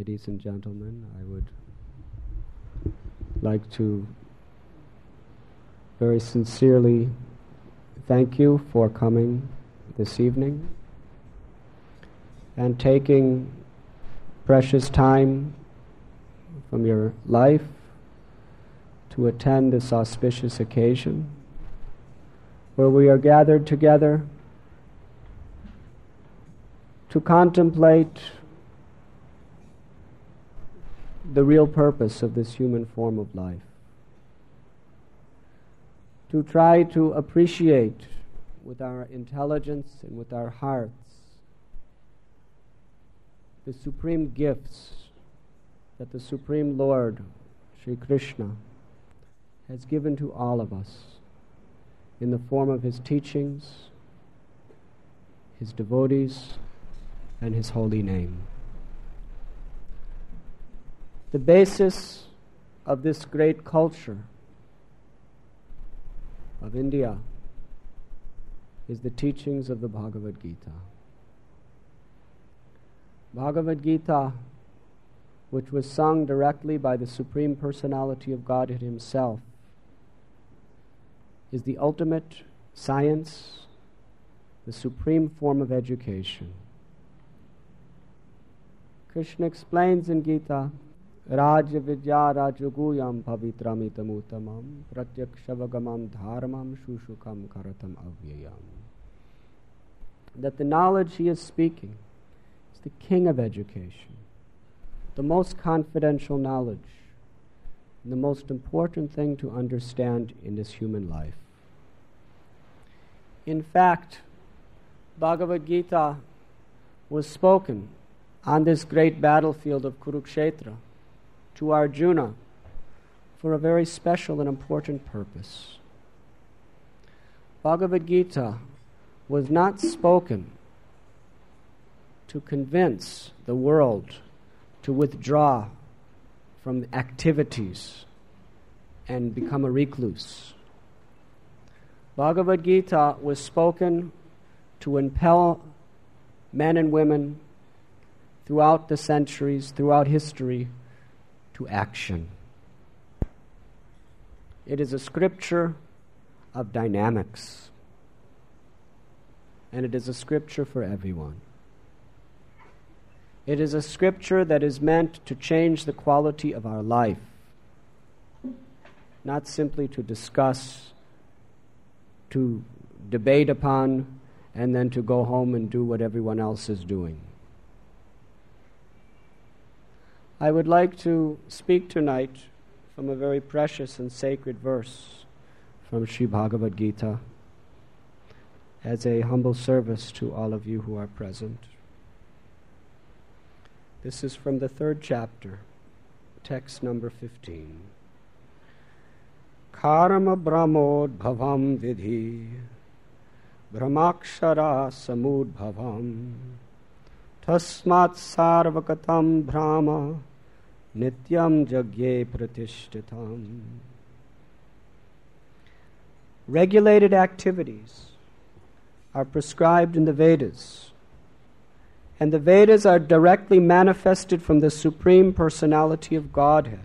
ladies and gentlemen, I would like to very sincerely thank you for coming this evening and taking precious time from your life to attend this auspicious occasion where we are gathered together to contemplate the real purpose of this human form of life, to try to appreciate with our intelligence and with our hearts the supreme gifts that the Supreme Lord, Sri Krishna, has given to all of us in the form of His teachings, His devotees, and His holy name. The basis of this great culture of India is the teachings of the Bhagavad Gita. Bhagavad Gita, which was sung directly by the Supreme Personality of Godhead Himself, is the ultimate science, the supreme form of education. Krishna explains in Gita, Raja Vidya Rajaguyam Pavitram Utamam Pratyaksavagamam Dharmam Shushukam Karatam Avyayam, that the knowledge he is speaking is the king of education, the most confidential knowledge, and the most important thing to understand in this human life. In fact, Bhagavad Gita was spoken on this great battlefield of Kurukshetra to Arjuna for a very special and important purpose. Bhagavad Gita was not spoken to convince the world to withdraw from activities and become a recluse. Bhagavad Gita was spoken to impel men and women throughout the centuries, throughout history, to action. It is a scripture of dynamics, and it is a scripture for everyone. It is a scripture that is meant to change the quality of our life, not simply to discuss, to debate upon, and then to go home and do what everyone else is doing. I would like to speak tonight from a very precious and sacred verse from Sri Bhagavad Gita as a humble service to all of you who are present. This is from the 3rd chapter, text number 15. Karma brahmodbhavam vidhi brahmakshara samudbhavam tasmat sarvakatam brahma nityam jagye pratishtitam. Regulated activities are prescribed in the Vedas, and the Vedas are directly manifested from the Supreme Personality of Godhead.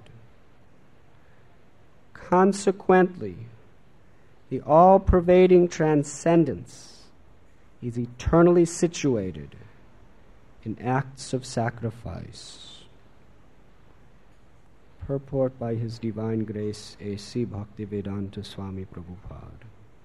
Consequently, the all-pervading transcendence is eternally situated in acts of sacrifice. Purport by His Divine Grace A.C. Bhaktivedanta Swami Prabhupada.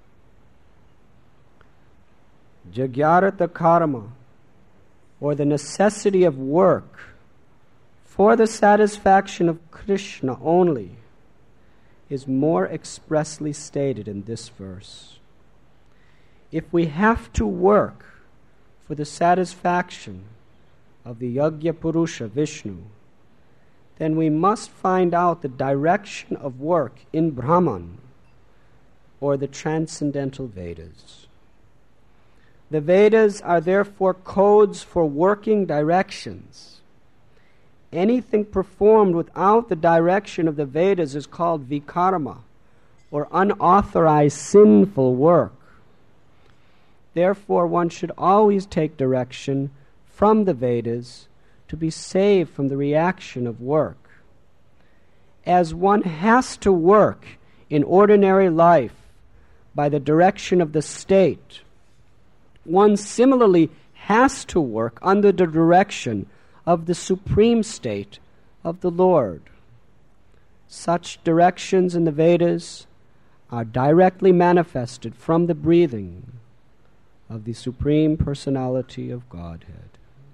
Jagyarata karma, or the necessity of work for the satisfaction of Krishna only, is more expressly stated in this verse. If we have to work for the satisfaction of the Yagya Purusha Vishnu, then we must find out the direction of work in Brahman, or the transcendental Vedas. The Vedas are therefore codes for working directions. Anything performed without the direction of the Vedas is called vikarma, or unauthorized sinful work. Therefore, one should always take direction from the Vedas to be saved from the reaction of work. As one has to work in ordinary life by the direction of the state, one similarly has to work under the direction of the supreme state of the Lord. Such directions in the Vedas are directly manifested from the breathing of the Supreme Personality of Godhead.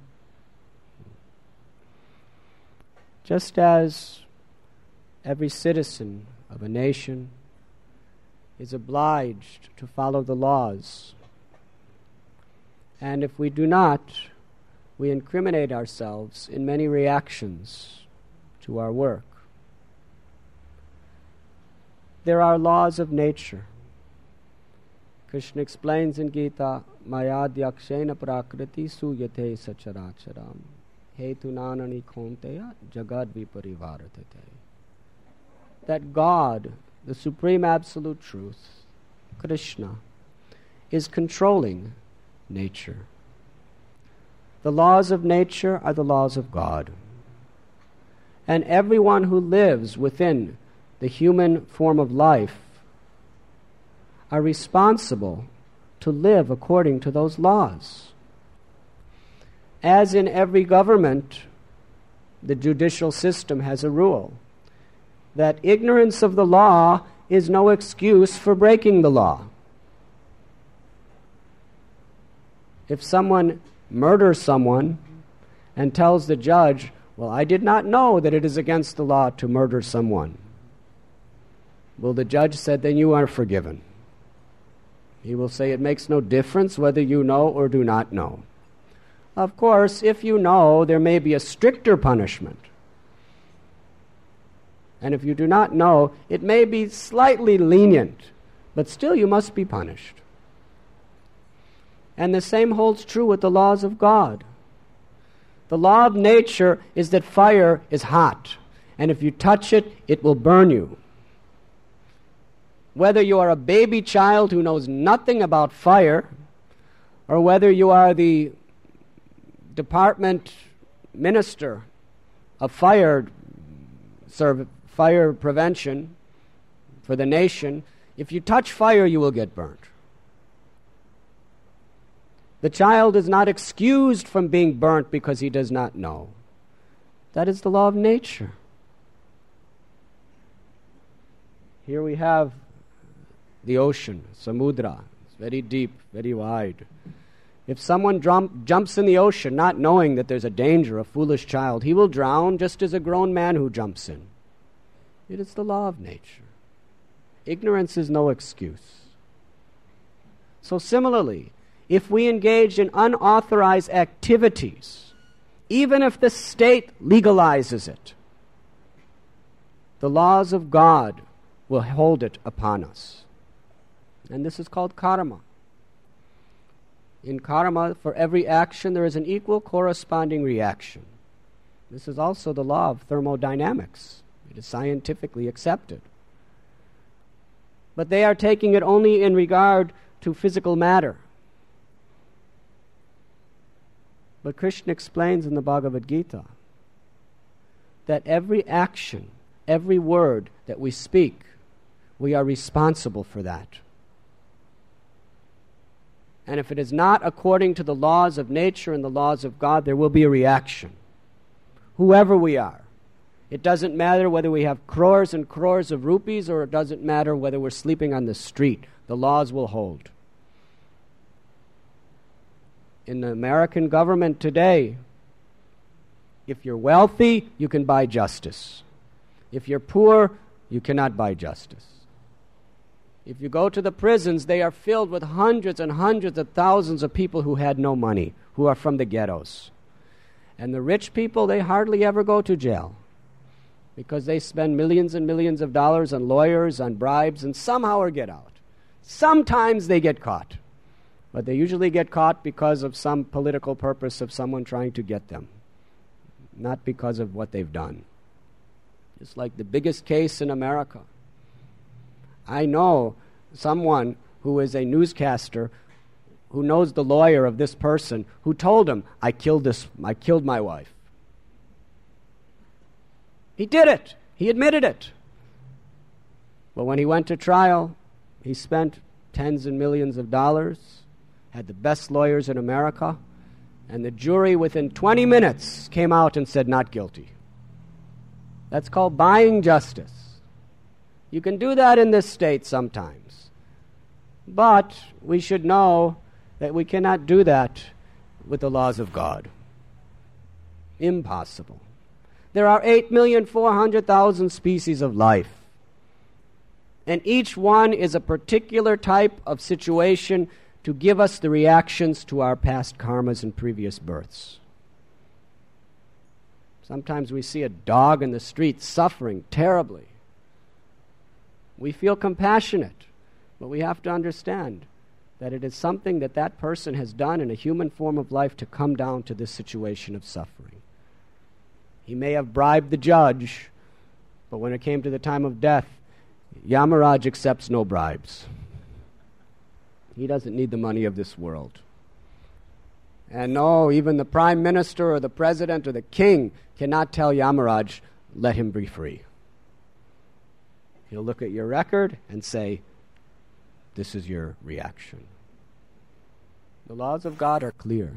Just as every citizen of a nation is obliged to follow the laws, and if we do not, we incriminate ourselves in many reactions to our work. There are laws of nature. Krishna explains in Gita, Mayadhyakshena prakriti suyate sacharacharam hetunanani khonteya jagad viparivaratete. That God, the Supreme Absolute Truth, Krishna, is controlling nature. The laws of nature are the laws of God. And everyone who lives within the human form of life are responsible to live according to those laws. As in every government, the judicial system has a rule that ignorance of the law is no excuse for breaking the law. If someone murders someone and tells the judge, well, I did not know that it is against the law to murder someone, well, the judge said, then you are forgiven. He will say it makes no difference whether you know or do not know. Of course, if you know, there may be a stricter punishment. And if you do not know, it may be slightly lenient, but still you must be punished. And the same holds true with the laws of God. The law of nature is that fire is hot, and if you touch it, it will burn you. Whether you are a baby child who knows nothing about fire, or whether you are the department minister of fire prevention for the nation, if you touch fire, you will get burnt. The child is not excused from being burnt because he does not know. That is the law of nature. Here we have the ocean, Samudra. It's very deep, very wide. If someone jumps in the ocean not knowing that there's a danger, a foolish child, he will drown just as a grown man who jumps in. It is the law of nature. Ignorance is no excuse. So similarly, if we engage in unauthorized activities, even if the state legalizes it, the laws of God will hold it upon us. And this is called karma. In karma, for every action, there is an equal corresponding reaction. This is also the law of thermodynamics. It is scientifically accepted. But they are taking it only in regard to physical matter. But Krishna explains in the Bhagavad Gita that every action, every word that we speak, we are responsible for that. And if it is not according to the laws of nature and the laws of God, there will be a reaction. Whoever we are. It doesn't matter whether we have crores and crores of rupees, or it doesn't matter whether we're sleeping on the street. The laws will hold. In the American government today, if you're wealthy, you can buy justice. If you're poor, you cannot buy justice. If you go to the prisons, they are filled with hundreds and hundreds of thousands of people who had no money, who are from the ghettos. And the rich people, they hardly ever go to jail because they spend millions and millions of dollars on lawyers, on bribes, and somehow or get out. Sometimes they get caught, but they usually get caught because of some political purpose of someone trying to get them, not because of what they've done. It's like the biggest case in America. I know someone who is a newscaster who knows the lawyer of this person who told him, I killed my wife. He did it. He admitted it. But when he went to trial, he spent tens and millions of dollars, had the best lawyers in America, and the jury within 20 minutes came out and said not guilty. That's called buying justice. You can do that in this state sometimes. But we should know that we cannot do that with the laws of God. Impossible. There are 8,400,000 species of life. And each one is a particular type of situation to give us the reactions to our past karmas and previous births. Sometimes we see a dog in the street suffering terribly. We feel compassionate, but we have to understand that it is something that that person has done in a human form of life to come down to this situation of suffering. He may have bribed the judge, but when it came to the time of death, Yamaraj accepts no bribes. He doesn't need the money of this world. And no, even the prime minister or the president or the king cannot tell Yamaraj, let him be free. He'll look at your record and say, this is your reaction. The laws of God are clear.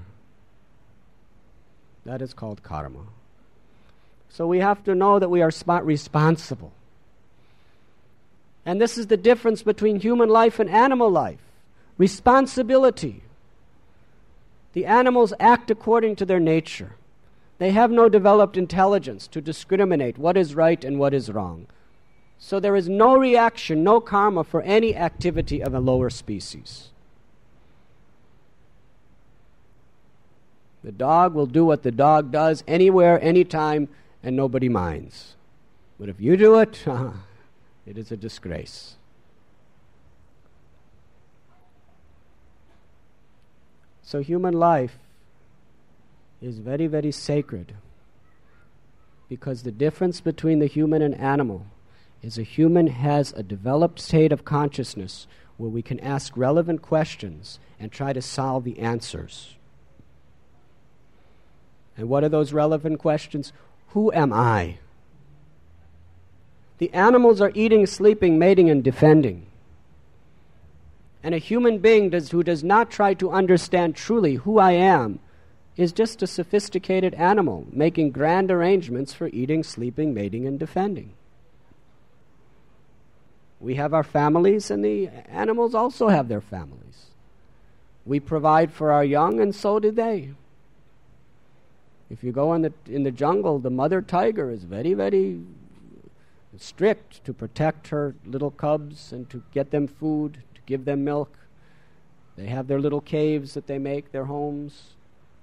That is called karma. So we have to know that we are responsible. And this is the difference between human life and animal life. Responsibility. The animals act according to their nature. They have no developed intelligence to discriminate what is right and what is wrong. So there is no reaction, no karma for any activity of a lower species. The dog will do what the dog does anywhere, anytime, and nobody minds. But if you do it, it is a disgrace. So human life is very, very sacred, because the difference between the human and animal is a human has a developed state of consciousness where we can ask relevant questions and try to solve the answers. And what are those relevant questions? Who am I? The animals are eating, sleeping, mating, and defending. And a human being who does not try to understand truly who I am is just a sophisticated animal making grand arrangements for eating, sleeping, mating, and defending. We have our families, and the animals also have their families. We provide for our young, and so do they. If you go in the jungle, the mother tiger is very, very strict to protect her little cubs and to get them food, to give them milk. They have their little caves that they make, their homes.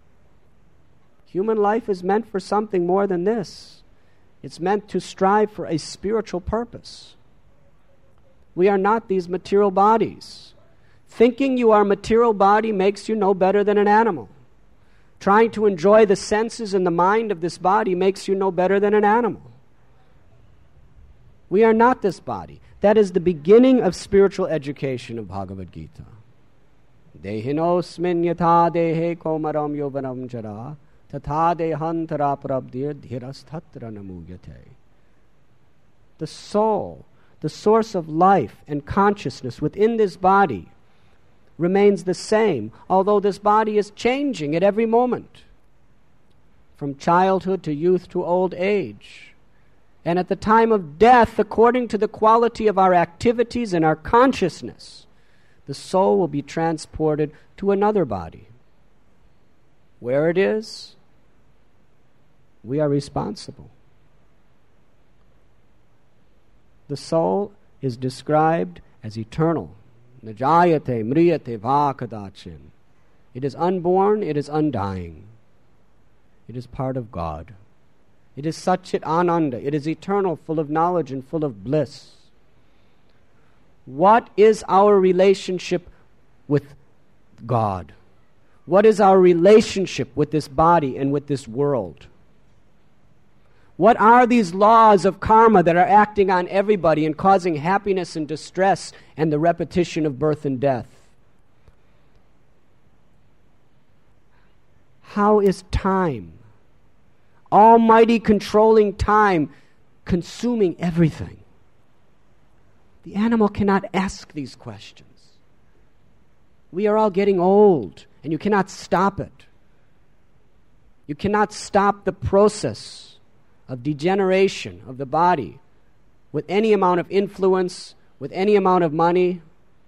Human life is meant for something more than this. It's meant to strive for a spiritual purpose. We are not these material bodies. Thinking you are a material body makes you no better than an animal. Trying to enjoy the senses and the mind of this body makes you no better than an animal. We are not this body. That is the beginning of spiritual education of Bhagavad Gita. Dehinosmin yatha dehe komaram yovanam jara tatha dehantara prabdir dhirasthatra namuyate. The soul, the source of life and consciousness within this body, remains the same, although this body is changing at every moment, from childhood to youth to old age. And at the time of death, according to the quality of our activities and our consciousness, the soul will be transported to another body. Where it is, we are responsible. The soul is described as eternal. Najayate mriyate vakadachin. It is unborn, it is undying. It is part of God. It is Satchit Ananda. It is eternal, full of knowledge and full of bliss. What is our relationship with God? What is our relationship with this body and with this world? What are these laws of karma that are acting on everybody and causing happiness and distress and the repetition of birth and death? How is time? Almighty controlling time consuming everything. The animal cannot ask these questions. We are all getting old, and you cannot stop it. You cannot stop the process of degeneration of the body with any amount of influence, with any amount of money.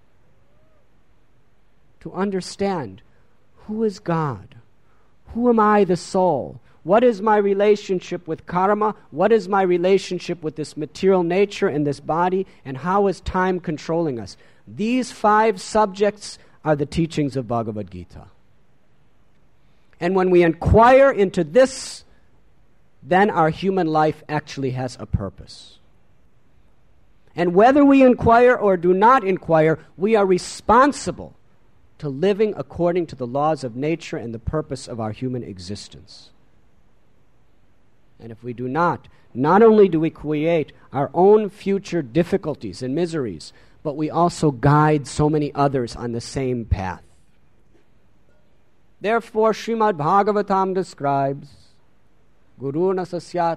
To understand, who is God? Who am I, the soul? What is my relationship with karma? What is my relationship with this material nature and this body? And how is time controlling us? These 5 subjects are the teachings of Bhagavad Gita. And when we inquire into this, then our human life actually has a purpose. And whether we inquire or do not inquire, we are responsible to living according to the laws of nature and the purpose of our human existence. And if we do not only do we create our own future difficulties and miseries, but we also guide so many others on the same path. Therefore, Srimad Bhagavatam describes, Guru na sasyat.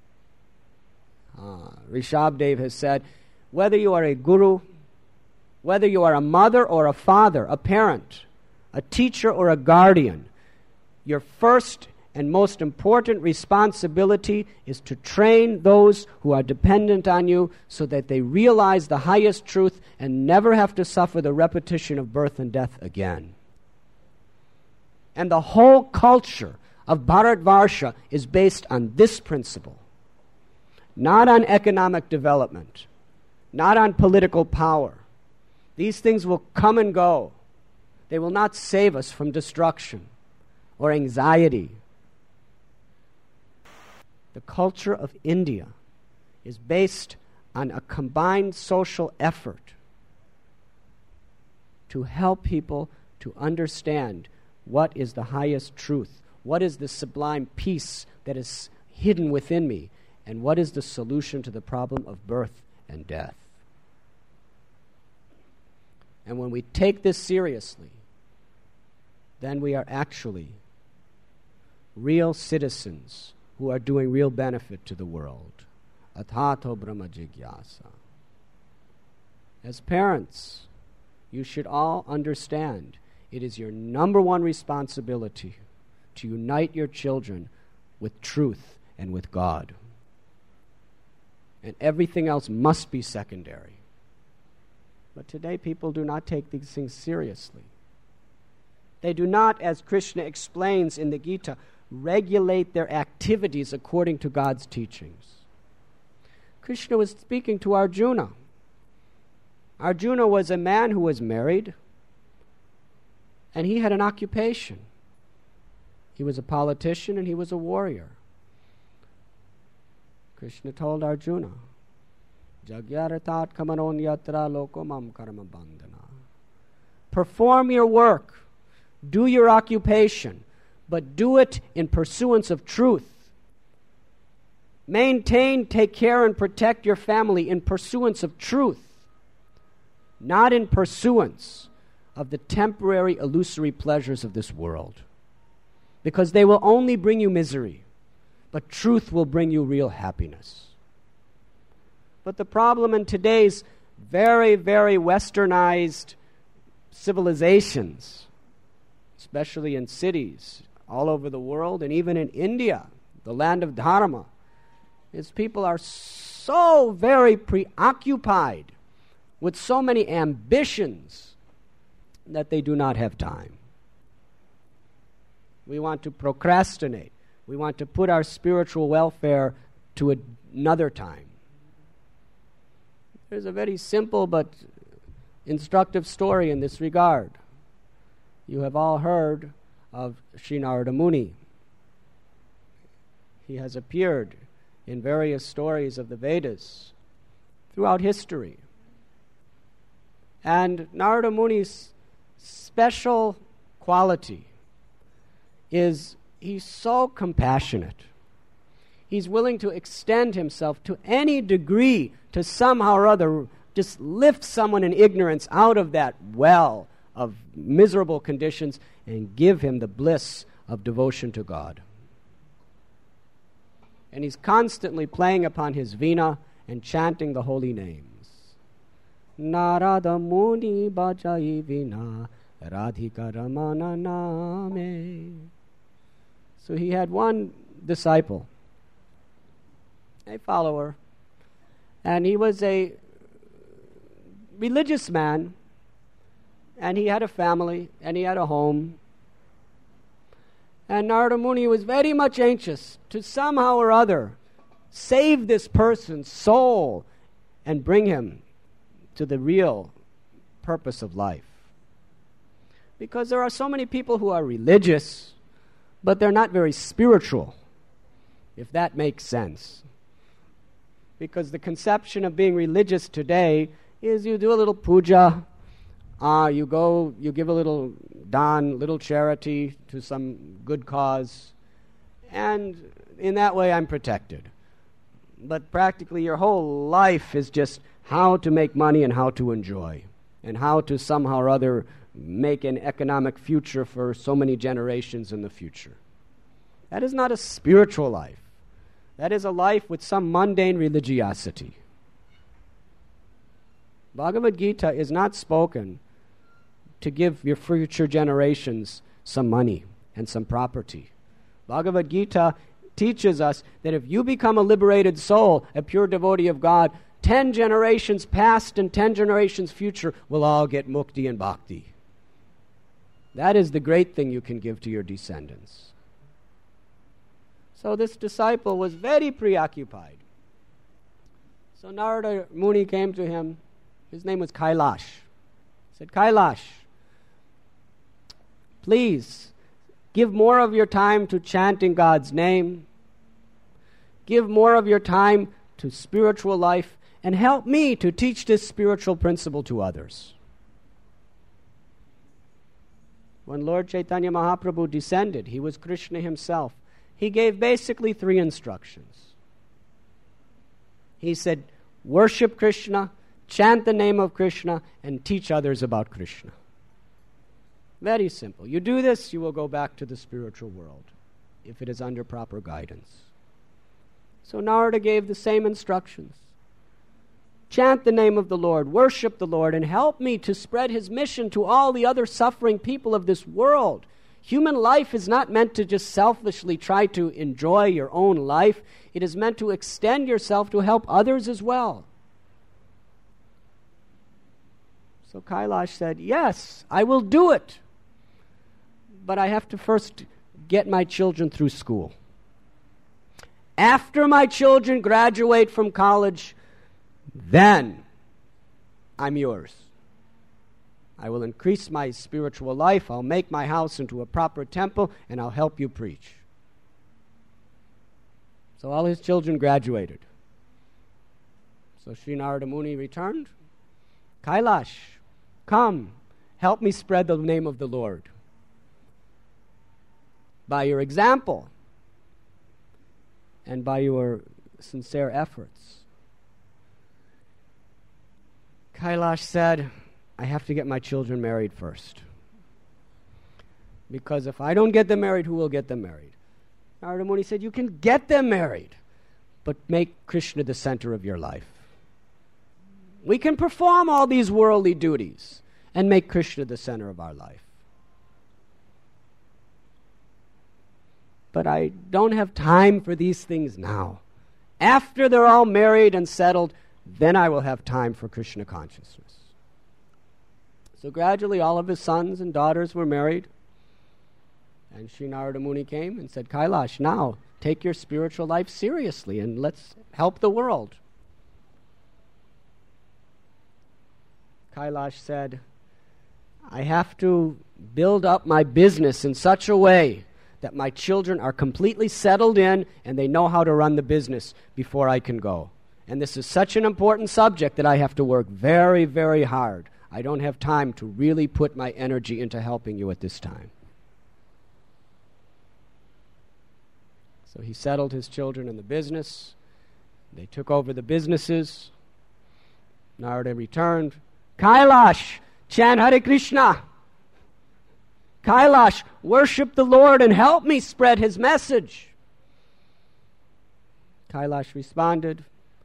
Rishabdev has said, whether you are a guru, whether you are a mother or a father, a parent, a teacher or a guardian, your first and most important responsibility is to train those who are dependent on you so that they realize the highest truth and never have to suffer the repetition of birth and death again. And the whole culture of Bharatvarsha is based on this principle. Not on economic development, not on political power. These things will come and go. They will not save us from destruction or anxiety. The culture of India is based on a combined social effort to help people to understand what is the highest truth, what is the sublime peace that is hidden within me, and what is the solution to the problem of birth and death. And when we take this seriously, then we are actually real citizens who are doing real benefit to the world. Athato Brahma Jigyasa. As parents, you should all understand it is your number one responsibility to unite your children with truth and with God. And everything else must be secondary. But today people do not take these things seriously. They do not, as Krishna explains in the Gita, regulate their activities according to God's teachings. Krishna was speaking to Arjuna. Arjuna was a man who was married, and he had an occupation. He was a politician and he was a warrior. Krishna told Arjuna, Jagyaratat kamanon yatra lokomam karma bandhana. Perform your work, do your occupation, but do it in pursuance of truth. Maintain, take care, and protect your family in pursuance of truth, not in pursuance of the temporary, illusory pleasures of this world. Because they will only bring you misery, but truth will bring you real happiness. But the problem in today's very, very westernized civilizations, especially in cities all over the world and even in India, the land of Dharma, is people are so very preoccupied with so many ambitions that they do not have time. We want to procrastinate. We want to put our spiritual welfare to another time. There's a very simple but instructive story in this regard. You have all heard of Sri Narada Muni. He has appeared in various stories of the Vedas throughout history. And Narada Muni's special quality is he's so compassionate. He's willing to extend himself to any degree to somehow or other just lift someone in ignorance out of that well of miserable conditions and give him the bliss of devotion to God. and he's constantly playing upon his veena and chanting the holy names. Narada Muni bajai veena Radhika Ramana name. So he had one disciple, a follower, and he was a religious man, and he had a family, and he had a home. And Narada Muni was very much anxious to somehow or other save this person's soul and bring him to the real purpose of life. Because there are so many people who are religious, but they're not very spiritual, if that makes sense. Because the conception of being religious today is you do a little puja, you give a little dan, little charity to some good cause, and in that way I'm protected. But practically your whole life is just how to make money and how to enjoy, and how to somehow or other make an economic future for so many generations in the future. That is not a spiritual life. That is a life with some mundane religiosity. Bhagavad Gita is not spoken to give your future generations some money and some property. Bhagavad Gita teaches us that if you become a liberated soul, a pure devotee of God, 10 generations past and 10 generations future will all get mukti and bhakti. That is the great thing you can give to your descendants. So this disciple was very preoccupied. So Narada Muni came to him. His name was Kailash. He said, Kailash, please give more of your time to chanting God's name. Give more of your time to spiritual life, and help me to teach this spiritual principle to others. When Lord Chaitanya Mahaprabhu descended, he was Krishna himself. He gave basically 3 instructions. He said, worship Krishna, chant the name of Krishna, and teach others about Krishna. Very simple. You do this, you will go back to the spiritual world, if it is under proper guidance. So Narada gave the same instructions. Chant the name of the Lord, worship the Lord, and help me to spread his mission to all the other suffering people of this world. Human life is not meant to just selfishly try to enjoy your own life. It is meant to extend yourself to help others as well. So Kailash said, yes, I will do it. But I have to first get my children through school. After my children graduate from college, then I'm yours. I will increase my spiritual life. I'll make my house into a proper temple, and I'll help you preach. So all his children graduated. So Sri Narada Muni returned. Kailash, come, help me spread the name of the Lord. By your example and by your sincere efforts. Kailash said, I have to get my children married first. Because if I don't get them married, who will get them married? Narada Muni said, you can get them married, but make Krishna the center of your life. We can perform all these worldly duties and make Krishna the center of our life. But I don't have time for these things now. After they're all married and settled, then I will have time for Krishna consciousness. So gradually all of his sons and daughters were married. And Sri Narada Muni came and said, Kailash, now take your spiritual life seriously and let's help the world. Kailash said, I have to build up my business in such a way that my children are completely settled in and they know how to run the business before I can go. And this is such an important subject that I have to work very, very hard. I don't have time to really put my energy into helping you at this time. So he settled his children in the business. They took over the businesses. Narada returned. Kailash, chant Hare Krishna. Kailash, worship the Lord and help me spread his message. Kailash responded,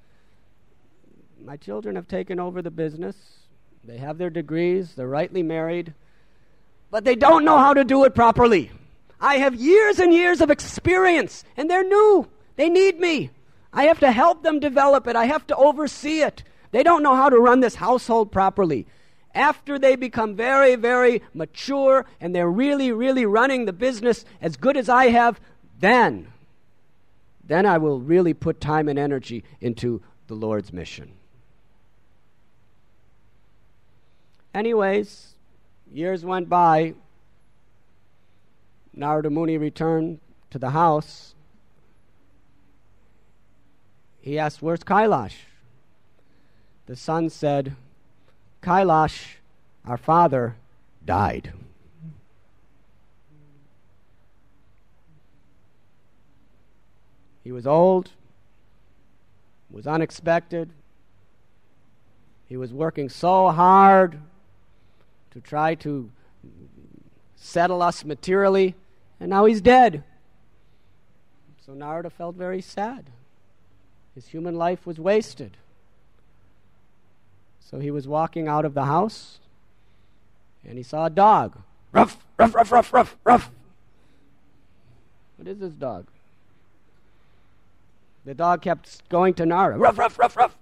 my children have taken over the business. They have their degrees. They're rightly married. But they don't know how to do it properly. I have years and years of experience, and they're new. They need me. I have to help them develop it. I have to oversee it. They don't know how to run this household properly. After they become very, very mature and they're really, really running the business as good as I have, then I will really put time and energy into the Lord's mission. Anyways, years went by. Narada Muni returned to the house. He asked, where's Kailash? The son said, Kailash, our father, died. He was old, was unexpected. He was working so hard to try to settle us materially, and now he's dead. So Narada felt very sad. His human life was wasted. So he was walking out of the house, and he saw a dog. Ruff, ruff, ruff, ruff, ruff, ruff. What is this dog? The dog kept going to Narada. Ruff, ruff, ruff, ruff.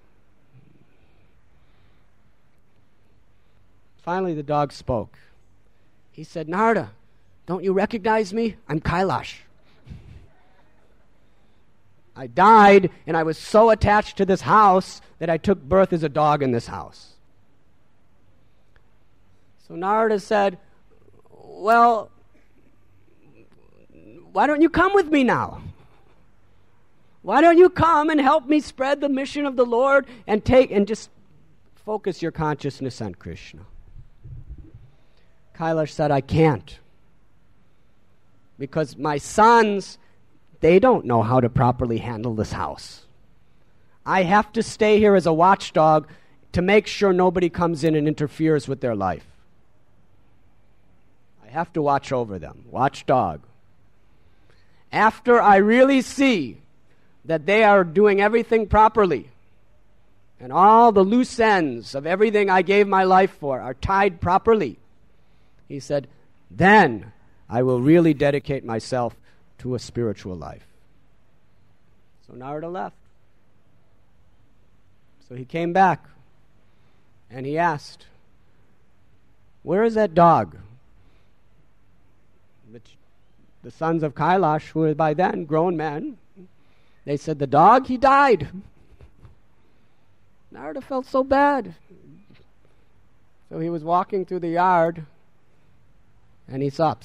Finally, the dog spoke. He said, Narada, don't you recognize me? I'm Kailash. I died, and I was so attached to this house that I took birth as a dog in this house. So Narada said, well, why don't you come with me now? Why don't you come and help me spread the mission of the Lord and just focus your consciousness on Krishna? Kailash said, I can't. Because my sons, they don't know how to properly handle this house. I have to stay here as a watchdog to make sure nobody comes in and interferes with their life. I have to watch over them. Watchdog. After I really see that they are doing everything properly, and all the loose ends of everything I gave my life for are tied properly, he said, then I will really dedicate myself to a spiritual life. So Narada left. So he came back, and he asked, where is that dog? The sons of Kailash, who were by then grown men, they said, the dog, he died. Narada felt so bad. So he was walking through the yard, and he saw,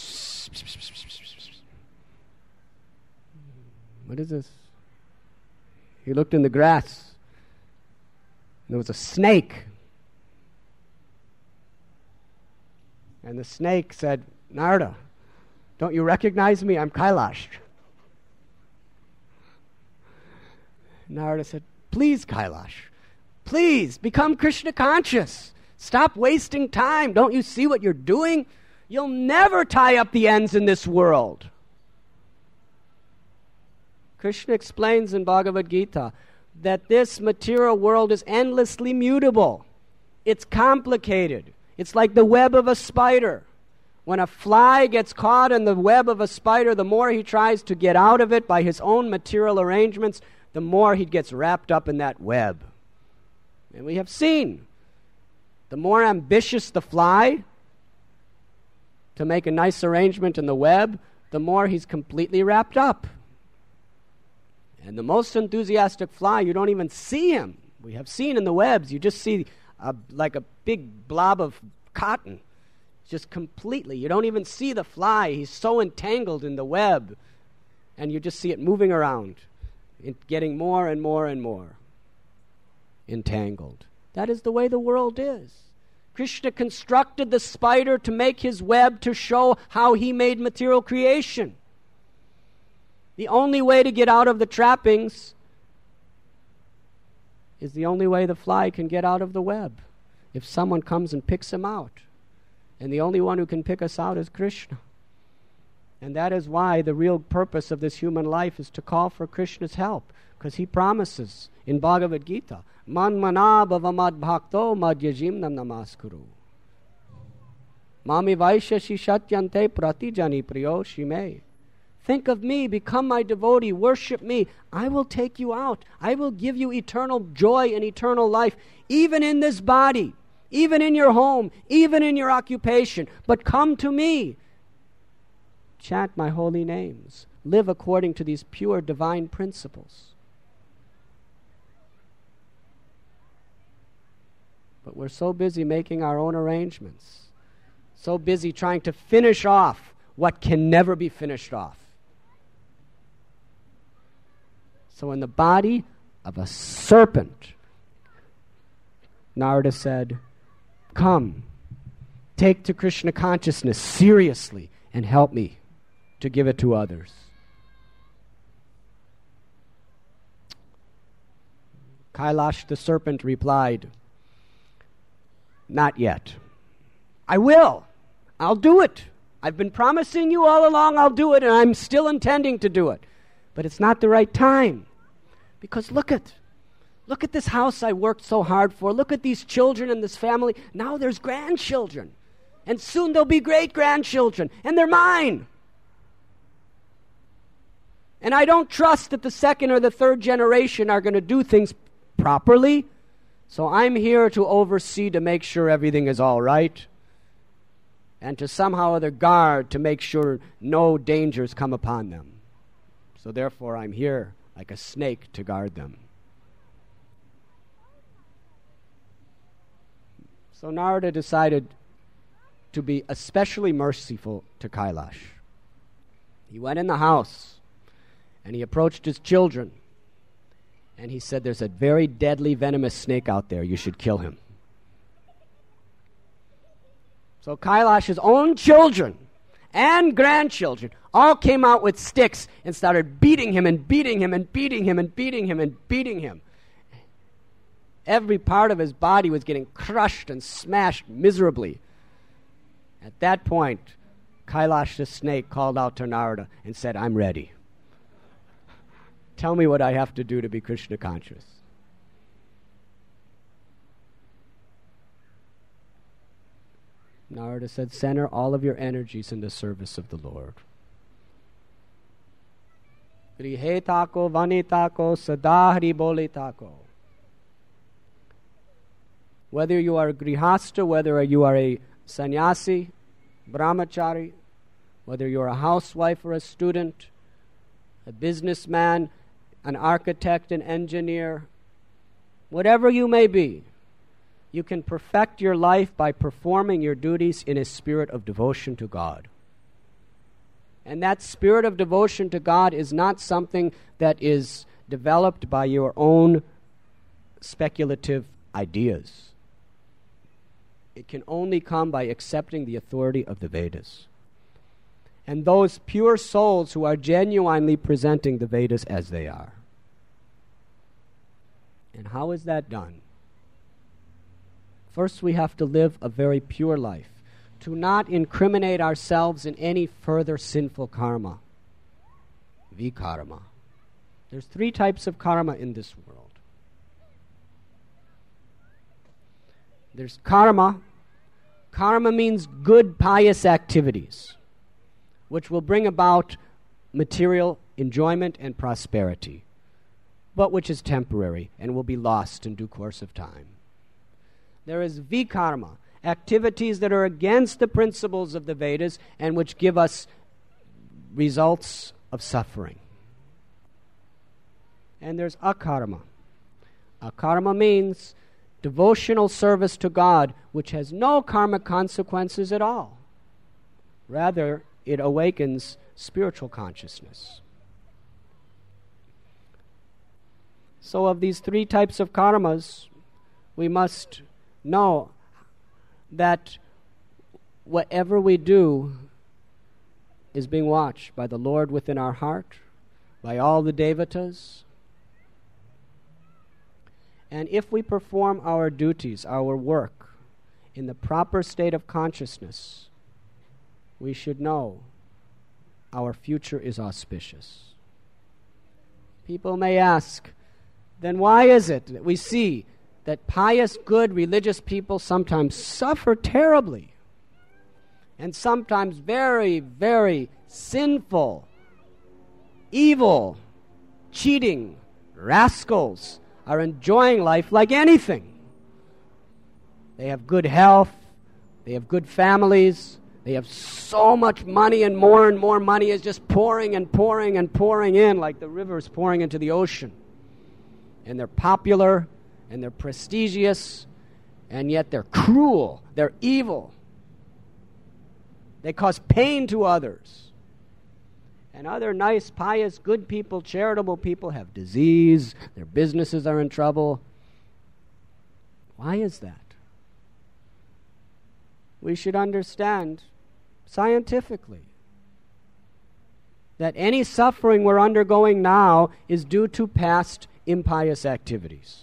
what is this? He looked in the grass. There was a snake. And the snake said, Narada, don't you recognize me? I'm Kailash. Narada said, please, Kailash, please become Krishna conscious. Stop wasting time. Don't you see what you're doing? You'll never tie up the ends in this world. Krishna explains in Bhagavad Gita that this material world is endlessly mutable. It's complicated. It's like the web of a spider. When a fly gets caught in the web of a spider, the more he tries to get out of it by his own material arrangements, the more he gets wrapped up in that web. And we have seen, the more ambitious the fly to make a nice arrangement in the web, the more he's completely wrapped up. And the most enthusiastic fly, you don't even see him. We have seen in the webs, you just see like a big blob of cotton. Just completely. You don't even see the fly. He's so entangled in the web. And you just see it moving around, getting more and more and more entangled. That is the way the world is. Krishna constructed the spider to make his web to show how he made material creation. The only way to get out of the trappings is the only way the fly can get out of the web. If someone comes and picks him out. And the only one who can pick us out is Krishna. And that is why the real purpose of this human life is to call for Krishna's help, because he promises in Bhagavad Gita, Man mana bhava mad bhakto madhyajimnam namaskuru. Mami vaishyashi shatyante pratijani priyo shime. Think of me, become my devotee, worship me. I will take you out. I will give you eternal joy and eternal life, even in this body, even in your home, even in your occupation. But come to me. Chant my holy names. Live according to these pure divine principles. But we're so busy making our own arrangements, so busy trying to finish off what can never be finished off. So in the body of a serpent, Narada said, come, take to Krishna consciousness seriously and help me to give it to others. Kailash the serpent replied, not yet. I will. I'll do it. I've been promising you all along I'll do it, and I'm still intending to do it. But it's not the right time. Because look at this house I worked so hard for. Look at these children and this family. Now there's grandchildren. And soon there'll be great-grandchildren. And they're mine. And I don't trust that the second or the third generation are going to do things properly. So I'm here to oversee, to make sure everything is all right. And to somehow or other guard to make sure no dangers come upon them. So therefore I'm here like a snake to guard them. So Narada decided to be especially merciful to Kailash. He went in the house and he approached his children and he said, there's a very deadly venomous snake out there. You should kill him. So Kailash's own children and grandchildren all came out with sticks and started beating him and beating him and beating him and beating him and beating him. Every part of his body was getting crushed and smashed miserably. At that point, Kailash the snake called out to Narada and said, I'm ready. Tell me what I have to do to be Krishna conscious. Narada said, center all of your energies in the service of the Lord. Grihe tako, vani tako, sadahri boli tako. Whether you are a grihasta, whether you are a sannyasi, brahmachari, whether you're a housewife or a student, a businessman, an architect, an engineer, whatever you may be, you can perfect your life by performing your duties in a spirit of devotion to God. And that spirit of devotion to God is not something that is developed by your own speculative ideas. It can only come by accepting the authority of the Vedas. And those pure souls who are genuinely presenting the Vedas as they are. And how is that done? First, we have to live a very pure life, to not incriminate ourselves in any further sinful karma, vikarma. There's 3 types of karma in this world. There's karma. Karma means good, pious activities, which will bring about material enjoyment and prosperity, but which is temporary and will be lost in due course of time. There is vikarma, activities that are against the principles of the Vedas and which give us results of suffering. And there's akarma. Akarma means devotional service to God which has no karmic consequences at all. Rather, it awakens spiritual consciousness. So of these 3 types of karmas, we must know that whatever we do is being watched by the Lord within our heart, by all the devatas. And if we perform our duties, our work, in the proper state of consciousness, we should know our future is auspicious. People may ask, then why is it that we see that pious, good, religious people sometimes suffer terribly, and sometimes very, very sinful, evil, cheating rascals are enjoying life like anything? They have good health, they have good families, they have so much money, and more money is just pouring and pouring and pouring in like the rivers pouring into the ocean. And they're popular, and they're prestigious, and yet they're cruel, they're evil. They cause pain to others. And other nice, pious, good people, charitable people have disease, their businesses are in trouble. Why is that? We should understand scientifically that any suffering we're undergoing now is due to past impious activities.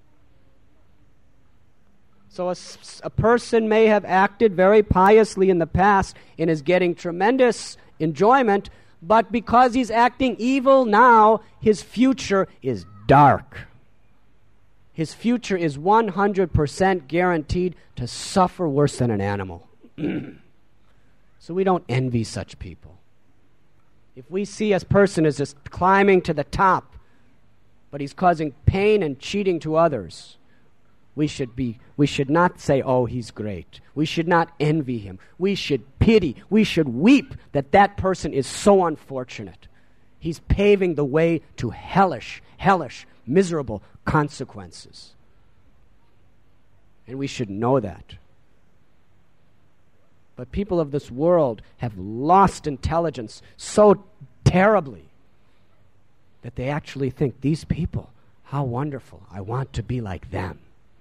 So a person may have acted very piously in the past and is getting tremendous enjoyment, but because he's acting evil now, his future is dark. His future is 100% guaranteed to suffer worse than an animal. So we don't envy such people. If we see a person as just climbing to the top, but he's causing pain and cheating to others, we should not say, oh, he's great. We should not envy him. We should pity. We should weep that person is so unfortunate. He's paving the way to hellish, miserable consequences. And we should know that. But people of this world have lost intelligence so terribly that they actually think, these people, how wonderful. I want to be like them.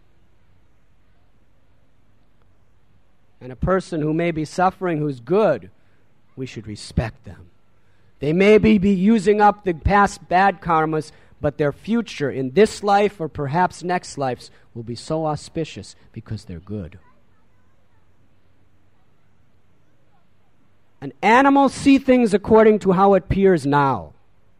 And a person who may be suffering who's good, we should respect them. They may be using up the past bad karmas, but their future in this life or perhaps next lives will be so auspicious because they're good. An animal sees things according to how it appears now.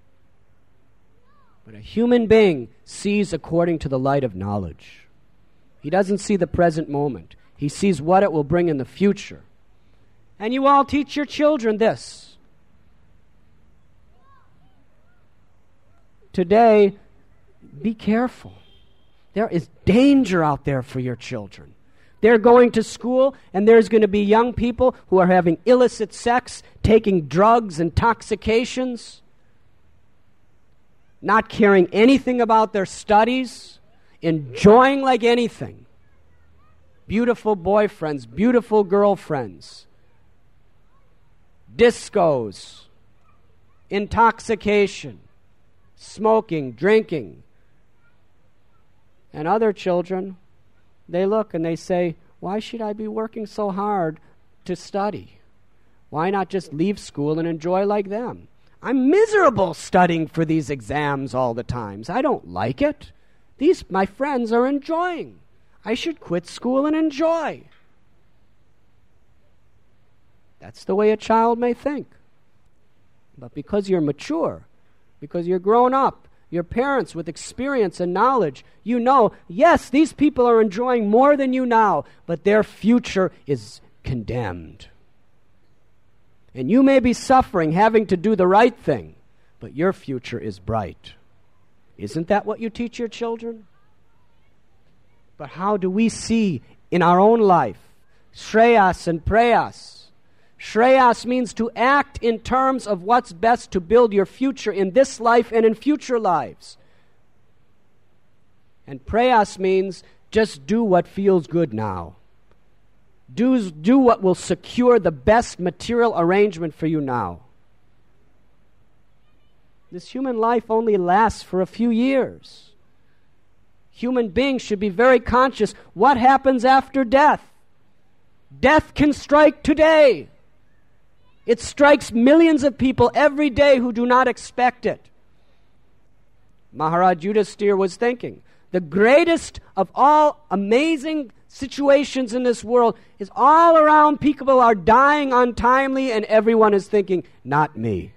But a human being sees according to the light of knowledge. He doesn't see the present moment. He sees what it will bring in the future. And you all teach your children this. Today, be careful. There is danger out there for your children. They're going to school, and there's going to be young people who are having illicit sex, taking drugs, intoxications, not caring anything about their studies, enjoying like anything. Beautiful boyfriends, beautiful girlfriends, discos, intoxication, smoking, drinking. And other children, they look and they say, why should I be working so hard to study? Why not just leave school and enjoy like them? I'm miserable studying for these exams all the time. I don't like it. My friends are enjoying. I should quit school and enjoy. That's the way a child may think. But because you're mature, because you're grown up, your parents with experience and knowledge, you know, yes, these people are enjoying more than you now, but their future is condemned. And you may be suffering, having to do the right thing, but your future is bright. Isn't that what you teach your children? But how do we see in our own life Shreyas and Preyas? Shreyas means to act in terms of what's best to build your future in this life and in future lives. And Preyas means just do what feels good now. Do what will secure the best material arrangement for you now. This human life only lasts for a few years. Human beings should be very conscious what happens after death. Death can strike today. It strikes millions of people every day who do not expect it. Maharaj Yudhisthira was thinking, the greatest of all amazing situations in this world is all around. People are dying untimely and everyone is thinking, not me.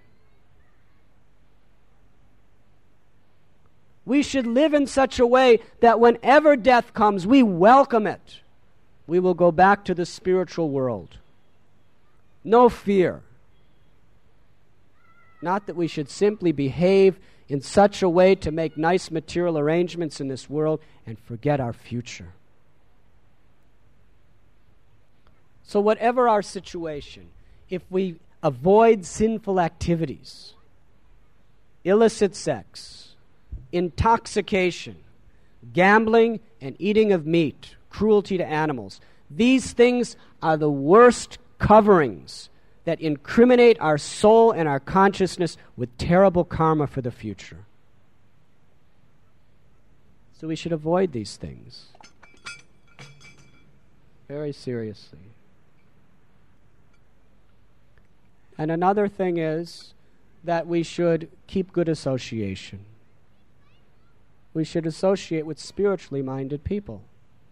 We should live in such a way that whenever death comes, we welcome it. We will go back to the spiritual world. No fear. Not that we should simply behave in such a way to make nice material arrangements in this world and forget our future. So whatever our situation, if we avoid sinful activities, illicit sex, intoxication, gambling, and eating of meat, cruelty to animals, these things are the worst coverings that incriminate our soul and our consciousness with terrible karma for the future. So we should avoid these things very seriously. And another thing is that we should keep good association. We should associate with spiritually minded people.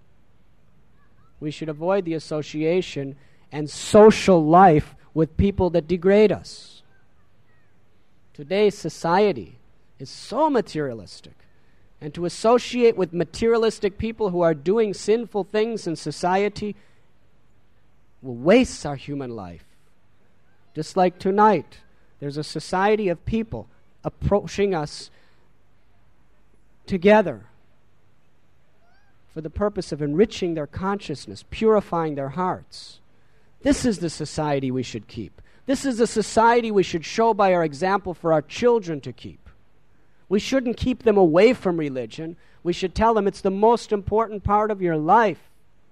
We should avoid the association and social life with people that degrade us. Today's society is so materialistic. And to associate with materialistic people who are doing sinful things in society will waste our human life. Just like tonight, there's a society of people approaching us together for the purpose of enriching their consciousness, purifying their hearts. This is the society we should keep. This is the society we should show by our example for our children to keep. We shouldn't keep them away from religion. We should tell them it's the most important part of your life.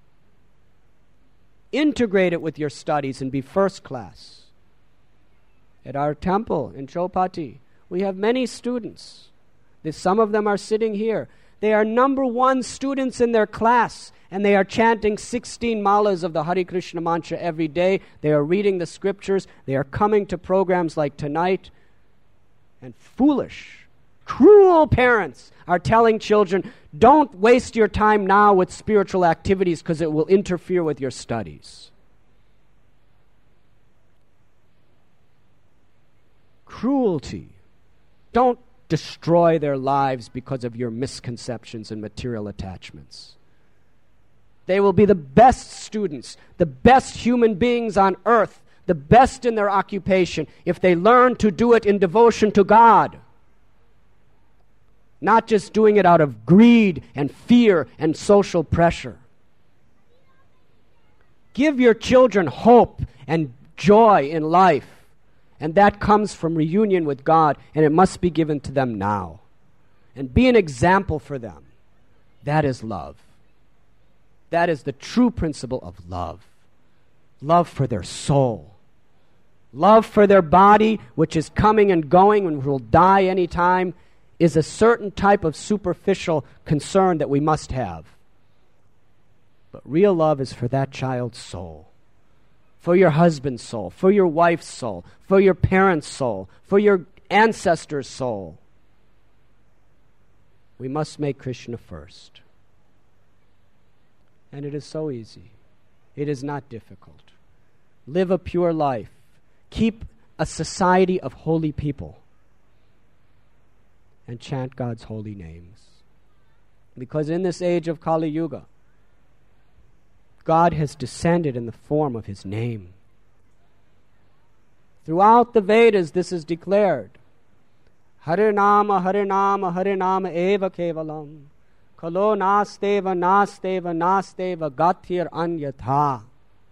Integrate it with your studies and be first class. At our temple in Chowpatty, we have many students. Some of them are sitting here. They are number one students in their class, and they are chanting 16 malas of the Hare Krishna mantra every day. They are reading the scriptures. They are coming to programs like tonight. And foolish, cruel parents are telling children, don't waste your time now with spiritual activities because it will interfere with your studies. Cruelty. Don't destroy their lives because of your misconceptions and material attachments. They will be the best students, the best human beings on earth, the best in their occupation if they learn to do it in devotion to God. Not just doing it out of greed and fear and social pressure. Give your children hope and joy in life. And that comes from reunion with God, and it must be given to them now. And be an example for them. That is love. That is the true principle of love. Love for their soul. Love for their body, which is coming and going and will die any time, is a certain type of superficial concern that we must have. But real love is for that child's soul. For your husband's soul, for your wife's soul, for your parents' soul, for your ancestors' soul. We must make Krishna first. And it is so easy. It is not difficult. Live a pure life. Keep a society of holy people. And chant God's holy names. Because in this age of Kali Yuga, God has descended in the form of His name. Throughout the Vedas, this is declared. Harinama, Harinama, Harinama eva kevalam. Kalo nasteva, nasteva, nasteva, gatir anyatha.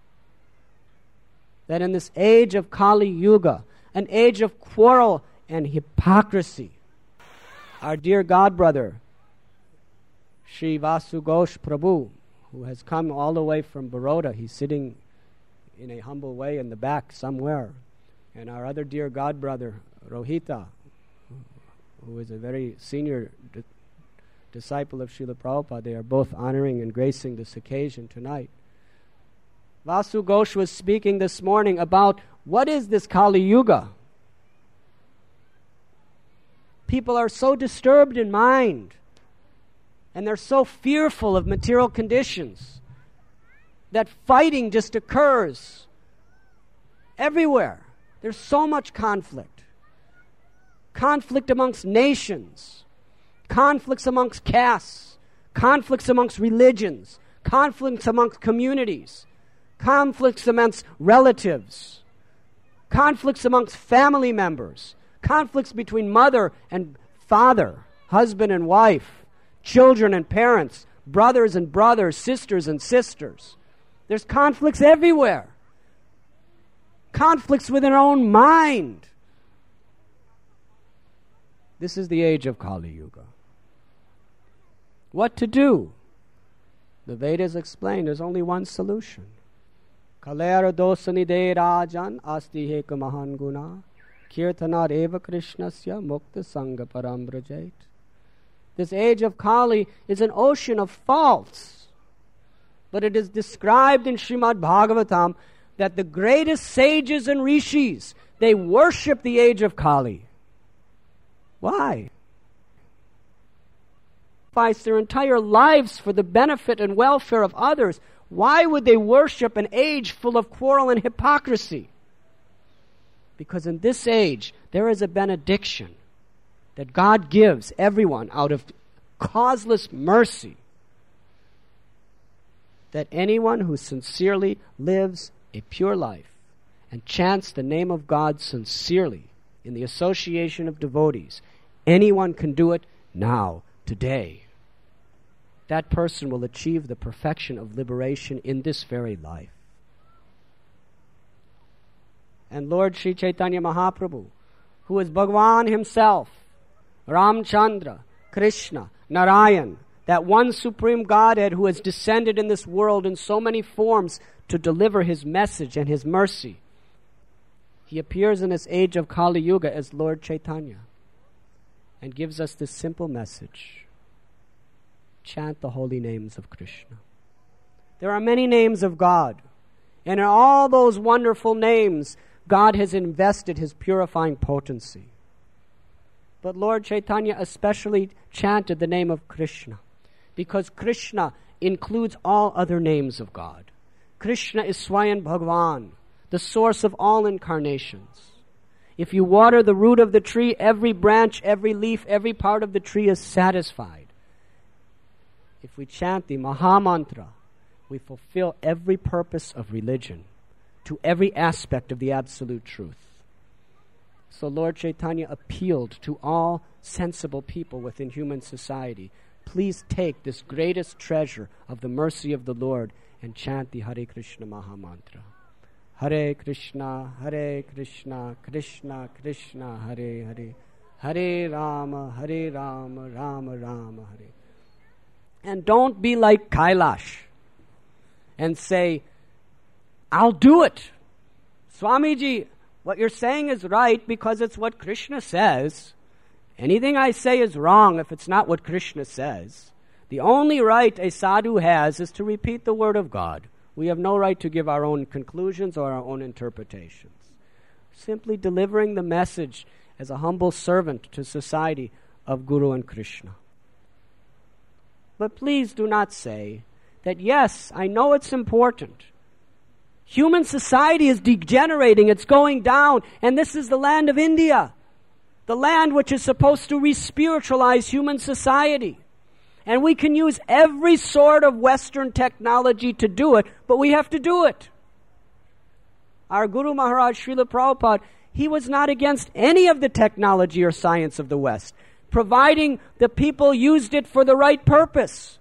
That in this age of Kali Yuga, an age of quarrel and hypocrisy, our dear godbrother, Sri Vasu Ghosh Prabhu, who has come all the way from Baroda. He's sitting in a humble way in the back somewhere. And our other dear godbrother, Rohita, who is a very senior disciple of Srila Prabhupada. They are both honoring and gracing this occasion tonight. Vasu Ghosh was speaking this morning about what is this Kali Yuga. People are so disturbed in mind. And they're so fearful of material conditions. that fighting just occurs everywhere. There's so much conflict. Conflict amongst nations, conflicts amongst castes, conflicts amongst religions, conflicts amongst communities, conflicts amongst relatives, conflicts amongst family members, conflicts between mother and father, husband and wife, children and parents, brothers and brothers, sisters and sisters. There's conflicts everywhere. Conflicts within our own mind. This is the age of Kali Yuga. What to do? The Vedas explain there's only one solution. Kalera dosanide rajan asti heka mahan guna kirtanad eva krishnasya mukta sangha parambrajait. This age of Kali is an ocean of faults. But it is described in Srimad Bhagavatam that the greatest sages and rishis, they worship the age of Kali. Why? Sacrifice their entire lives for the benefit and welfare of others. Why would they worship an age full of quarrel and hypocrisy? Because in this age, there is a benediction that God gives everyone out of causeless mercy, that anyone who sincerely lives a pure life and chants the name of God sincerely in the association of devotees, anyone can do it now, today. That person will achieve the perfection of liberation in this very life. And Lord Sri Chaitanya Mahaprabhu, who is Bhagavan himself, Ramchandra, Krishna, Narayan, that one supreme Godhead who has descended in this world in so many forms to deliver his message and his mercy. He appears in this age of Kali Yuga as Lord Chaitanya and gives us this simple message. Chant the holy names of Krishna. There are many names of God, and in all those wonderful names, God has invested his purifying potency. But Lord Chaitanya especially chanted the name of Krishna, because Krishna includes all other names of God. Krishna is Swayam Bhagavan, the source of all incarnations. If you water the root of the tree, every branch, every leaf, every part of the tree is satisfied. If we chant the Mahamantra, we fulfill every purpose of religion to every aspect of the absolute truth. So Lord Chaitanya appealed to all sensible people within human society. Please take this greatest treasure of the mercy of the Lord and chant the Hare Krishna Mahamantra. Hare Krishna, Krishna Krishna, Hare Hare, Hare Rama, Rama Rama, Hare. And don't be like Kailash and say, I'll do it. Swamiji, what you're saying is right because it's what Krishna says. Anything I say is wrong if it's not what Krishna says. The only right a sadhu has is to repeat the word of God. We have no right to give our own conclusions or our own interpretations. Simply delivering the message as a humble servant to society of Guru and Krishna. But please do not say that, yes, I know it's important. Human society is degenerating, it's going down, and this is the land of India, the land which is supposed to re-spiritualize human society. And we can use every sort of Western technology to do it, but we have to do it. Our Guru Maharaj Srila Prabhupada, he was not against any of the technology or science of the West, providing the people used it for the right purpose,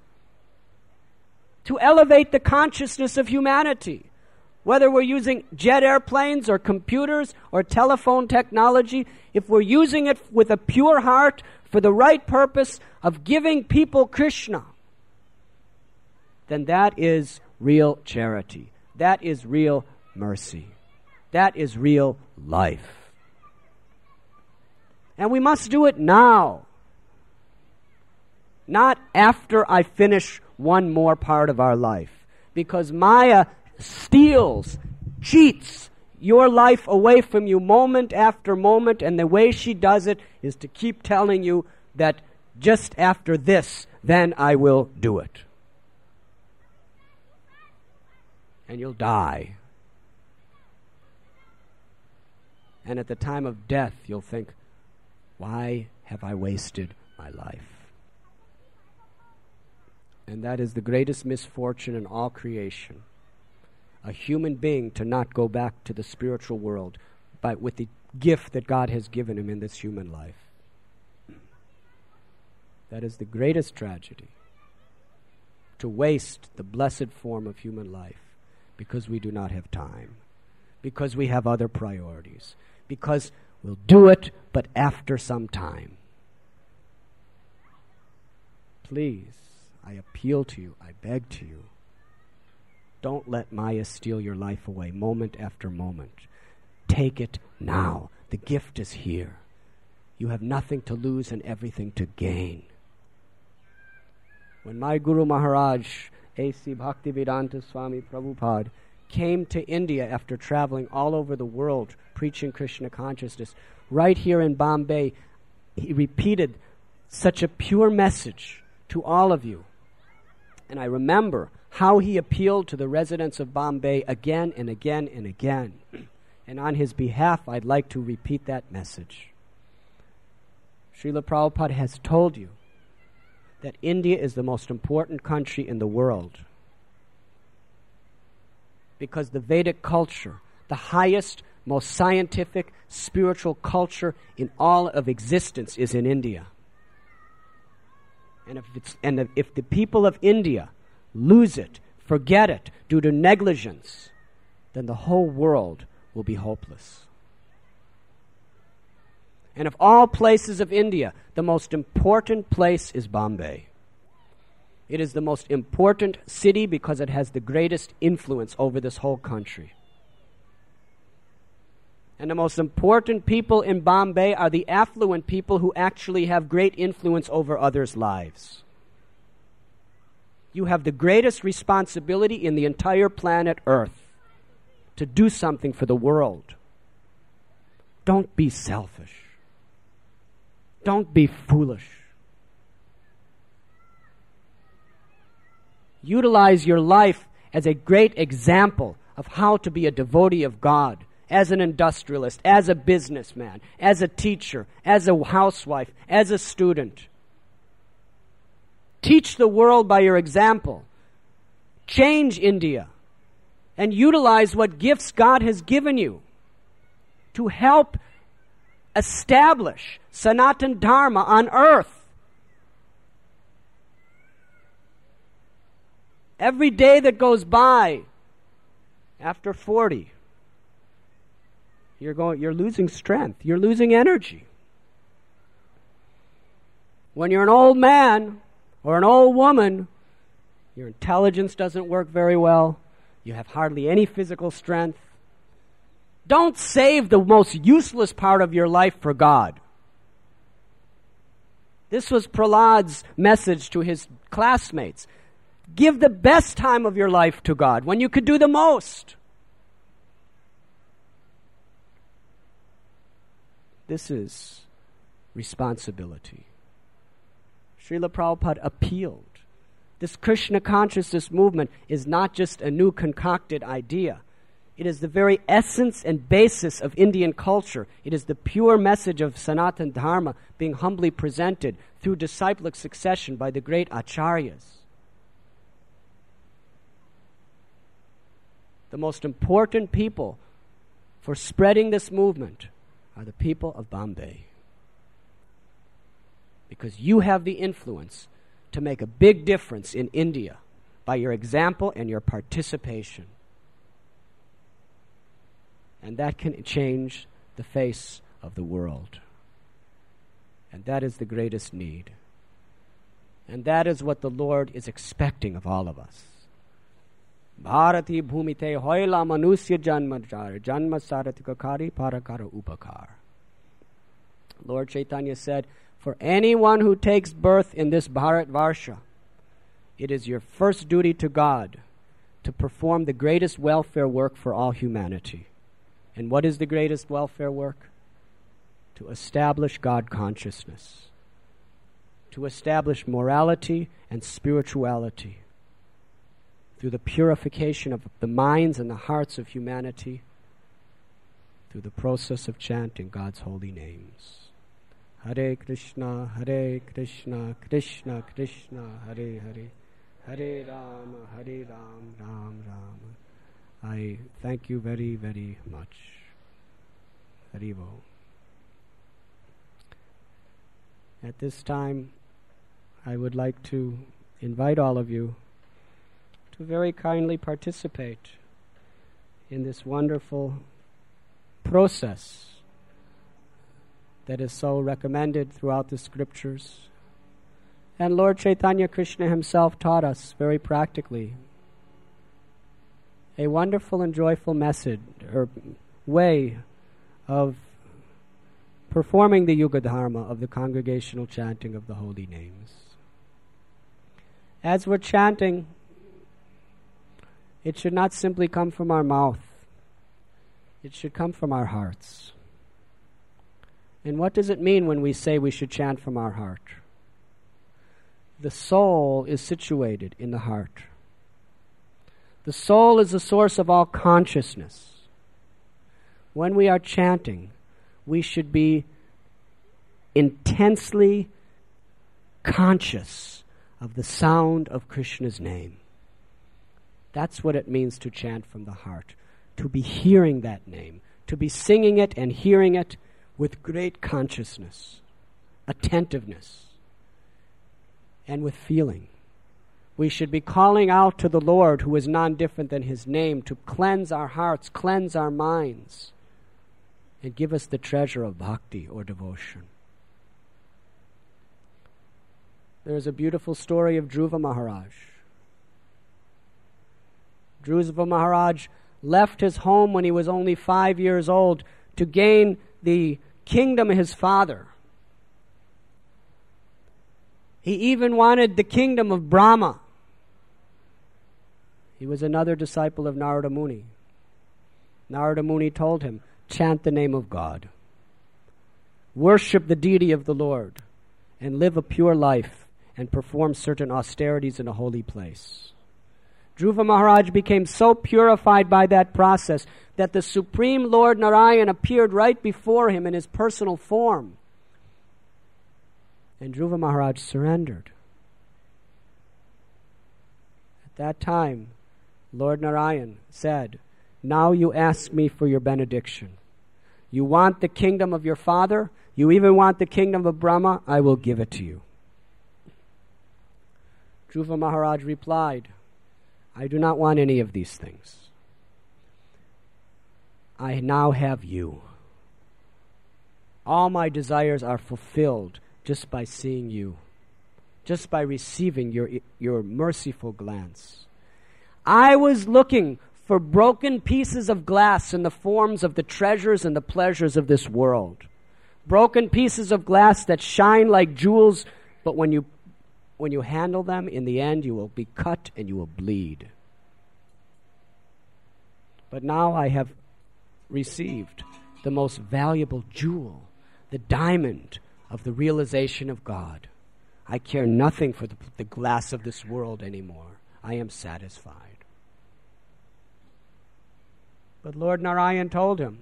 to elevate the consciousness of humanity. Whether we're using jet airplanes or computers or telephone technology, if we're using it with a pure heart for the right purpose of giving people Krishna, then that is real charity. That is real mercy. That is real life. And we must do it now, not after I finish one more part of our life. Because Maya steals, cheats your life away from you moment after moment, and the way she does it is to keep telling you that just after this, then I will do it. and you'll die. And at the time of death, you'll think, why have I wasted my life? And that is the greatest misfortune in all creation. A human being to not go back to the spiritual world with the gift that God has given him in this human life. That is the greatest tragedy. To waste the blessed form of human life because we do not have time, because we have other priorities, because we'll do it, but after some time. Please, I appeal to you, I beg to you, don't let Maya steal your life away moment after moment. Take it now. The gift is here. You have nothing to lose and everything to gain. When my Guru Maharaj, A.C. Bhaktivedanta Swami Prabhupada, came to India after traveling all over the world preaching Krishna consciousness, right here in Bombay, he repeated such a pure message to all of you. And I remember how he appealed to the residents of Bombay again and again and again. And on his behalf, I'd like to repeat that message. Srila Prabhupada has told you that India is the most important country in the world because the Vedic culture, the highest, most scientific, spiritual culture in all of existence, is in India. And if the people of India lose it, forget it, due to negligence, then the whole world will be hopeless. And of all places of India, the most important place is Bombay. It is the most important city because it has the greatest influence over this whole country. And the most important people in Bombay are the affluent people who actually have great influence over others' lives. You have the greatest responsibility in the entire planet Earth to do something for the world. Don't be selfish. Don't be foolish. Utilize your life as a great example of how to be a devotee of God, as an industrialist, as a businessman, as a teacher, as a housewife, as a student. Teach the world by your example. Change India and utilize what gifts God has given you to help establish Sanatan Dharma on earth. Every day that goes by after 40, you're losing strength. You're losing energy. When you're an old man or an old woman, your intelligence doesn't work very well. You have hardly any physical strength. Don't save the most useless part of your life for God. This was Prahlad's message to his classmates. Give the best time of your life to God when you could do the most. This is responsibility. Srila Prabhupada appealed. This Krishna consciousness movement is not just a new concocted idea. It is the very essence and basis of Indian culture. It is the pure message of Sanatana Dharma being humbly presented through disciplic succession by the great acharyas. The most important people for spreading this movement are the people of Bombay. Because you have the influence to make a big difference in India by your example and your participation. And that can change the face of the world. And that is the greatest need. And that is what the Lord is expecting of all of us. Bharati bhumite hoila manusya janmachar janma saratikakari parakara upakar. Lord Chaitanya said, for anyone who takes birth in this Bharatvarsha, it is your first duty to God to perform the greatest welfare work for all humanity. And what is the greatest welfare work? To establish God consciousness, to establish morality and spirituality, through the purification of the minds and the hearts of humanity, through the process of chanting God's holy names. Hare Krishna, Krishna Krishna, Hare Hare, Hare Rama, Ram Rama. I thank you very, very much. Haribo. At this time, I would like to invite all of you to very kindly participate in this wonderful process that is so recommended throughout the scriptures. And Lord Chaitanya Krishna himself taught us very practically a wonderful and joyful method or way of performing the Yuga Dharma of the congregational chanting of the holy names. As we're chanting, it should not simply come from our mouth. It should come from our hearts. And what does it mean when we say we should chant from our heart? The soul is situated in the heart. The soul is the source of all consciousness. When we are chanting, we should be intensely conscious of the sound of Krishna's name. That's what it means to chant from the heart, to be hearing that name, to be singing it and hearing it with great consciousness, attentiveness, and with feeling. We should be calling out to the Lord, who is none different than his name, to cleanse our hearts, cleanse our minds, and give us the treasure of bhakti or devotion. There is a beautiful story of Dhruva Maharaj. Dhruva Maharaj left his home when he was only 5 years old to gain the kingdom of his father. He even wanted the kingdom of Brahma. He was another disciple of Narada Muni. Narada Muni told him, chant the name of God. Worship the deity of the Lord and live a pure life and perform certain austerities in a holy place. Dhruva Maharaj became so purified by that process that the Supreme Lord Narayan appeared right before him in his personal form. And Dhruva Maharaj surrendered. At that time, Lord Narayan said, now you ask me for your benediction. You want the kingdom of your father? You even want the kingdom of Brahma? I will give it to you. Dhruva Maharaj replied, I do not want any of these things. I now have you. All my desires are fulfilled just by seeing you, just by receiving your merciful glance. I was looking for broken pieces of glass in the forms of the treasures and the pleasures of this world. Broken pieces of glass that shine like jewels, but when you handle them, in the end you will be cut and you will bleed. But now I have received the most valuable jewel, the diamond of the realization of God. I care nothing for the glass of this world anymore. I am satisfied. But Lord Narayan told him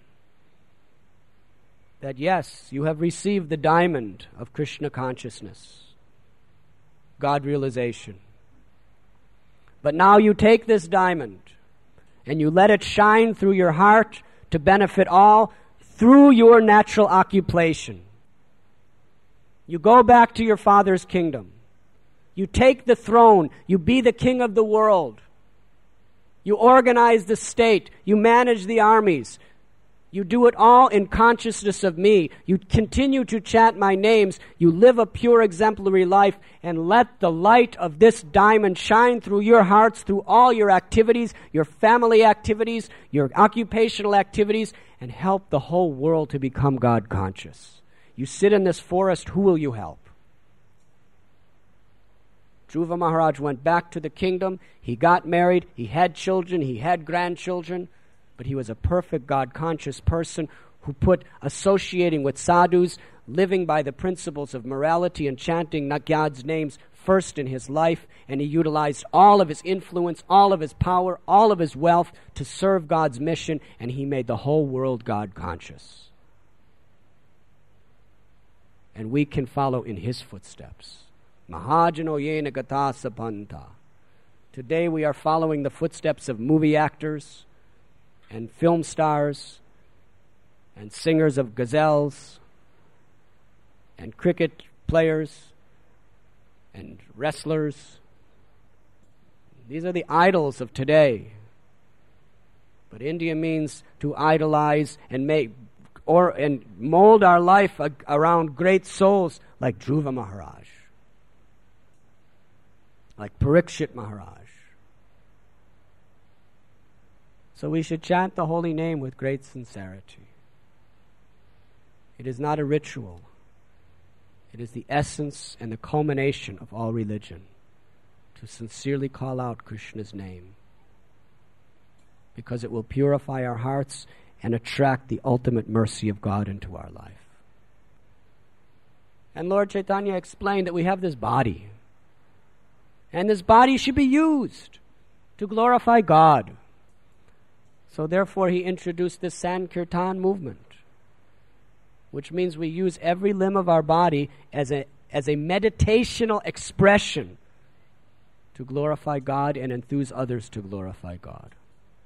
that yes, you have received the diamond of Krishna consciousness, God realization. But now you take this diamond and you let it shine through your heart to benefit all through your natural occupation. You go back to your father's kingdom. You take the throne. You be the king of the world. You organize the state. You manage the armies. You do it all in consciousness of me. You continue to chant my names. You live a pure, exemplary life, and let the light of this diamond shine through your hearts, through all your activities, your family activities, your occupational activities, and help the whole world to become God conscious. You sit in this forest, who will you help? Dhruva Maharaj went back to the kingdom. He got married. He had children. He had grandchildren. But he was a perfect God-conscious person who put associating with sadhus, living by the principles of morality and chanting God's names first in his life, and he utilized all of his influence, all of his power, all of his wealth to serve God's mission, and he made the whole world God conscious. And we can follow in his footsteps. Mahajano yena gatasa panta. Today we are following the footsteps of movie actors and film stars and singers of ghazals and cricket players and wrestlers. These are the idols of today. But India means to idolize and and mold our life around great souls like Dhruva Maharaj, like Parikshit Maharaj. So we should chant the holy name with great sincerity. It is not a ritual. It is the essence and the culmination of all religion, to sincerely call out Krishna's name, because it will purify our hearts and attract the ultimate mercy of God into our life. And Lord Chaitanya explained that we have this body, and this body should be used to glorify God. So therefore he introduced this Sankirtan movement, which means we use every limb of our body as a meditational expression to glorify God and enthuse others to glorify God.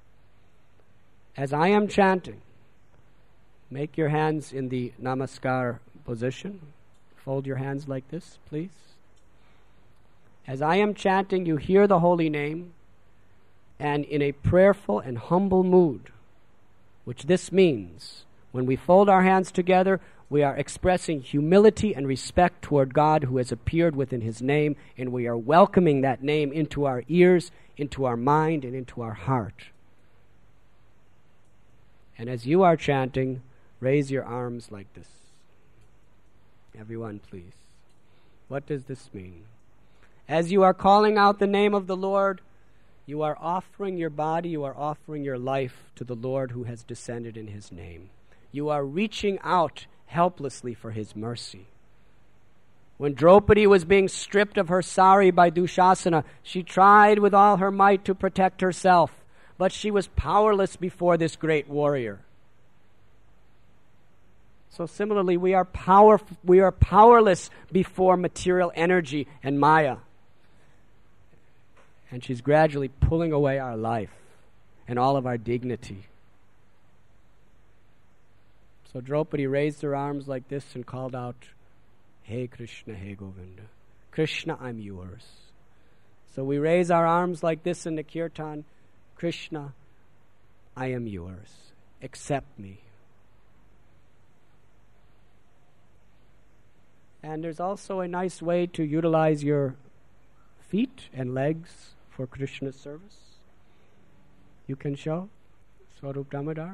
As I am chanting, make your hands in the Namaskar position. Fold your hands like this, please. As I am chanting, you hear the holy name, and in a prayerful and humble mood, which this means, when we fold our hands together, we are expressing humility and respect toward God who has appeared within his name, and we are welcoming that name into our ears, into our mind, and into our heart. And as you are chanting, raise your arms like this. Everyone, please. What does this mean? As you are calling out the name of the Lord, you are offering your body, you are offering your life to the Lord who has descended in his name. You are reaching out helplessly for his mercy. When Draupadi was being stripped of her sari by Dushasana, she tried with all her might to protect herself, but she was powerless before this great warrior. So similarly, we are powerless before material energy and Maya. And she's gradually pulling away our life and all of our dignity. So Draupadi raised her arms like this and called out, Hey Krishna, Hey Govinda. Krishna, I'm yours. So we raise our arms like this in the kirtan. Krishna, I am yours. Accept me. And there's also a nice way to utilize your feet and legs for Krishna's service. You can show Swarup Damodar.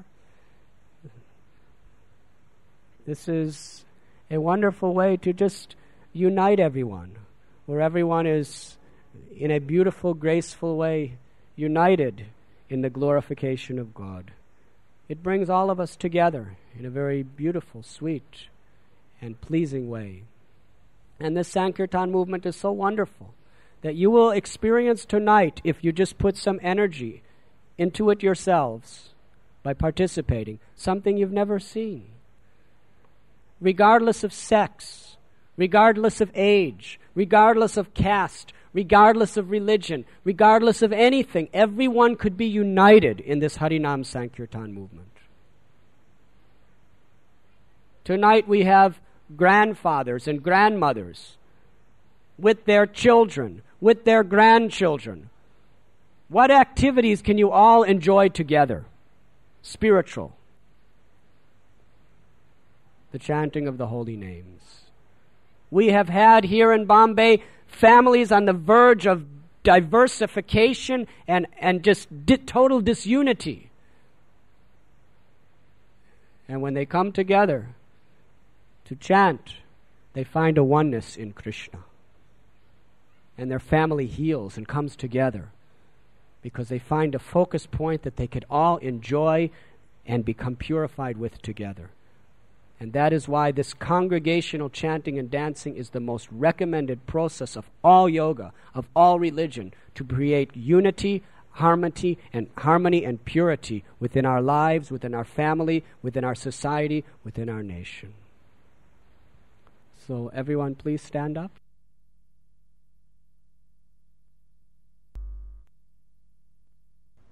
This is a wonderful way to just unite everyone, where everyone is in a beautiful, graceful way united in the glorification of God. It brings all of us together in a very beautiful, sweet, and pleasing way. And this Sankirtan movement is so wonderful that you will experience tonight, if you just put some energy into it yourselves by participating, something you've never seen. Regardless of sex, regardless of age, regardless of caste, regardless of religion, regardless of anything, everyone could be united in this Harinam Sankirtan movement. Tonight we have grandfathers and grandmothers with their children, with their grandchildren. What activities can you all enjoy together? Spiritual. The chanting of the holy names. We have had here in Bombay families on the verge of diversification and just total disunity. And when they come together to chant, they find a oneness in Krishna. And their family heals and comes together because they find a focus point that they could all enjoy and become purified with together. And that is why this congregational chanting and dancing is the most recommended process of all yoga, of all religion, to create unity, harmony and purity within our lives, within our family, within our society, within our nation. So everyone please stand up.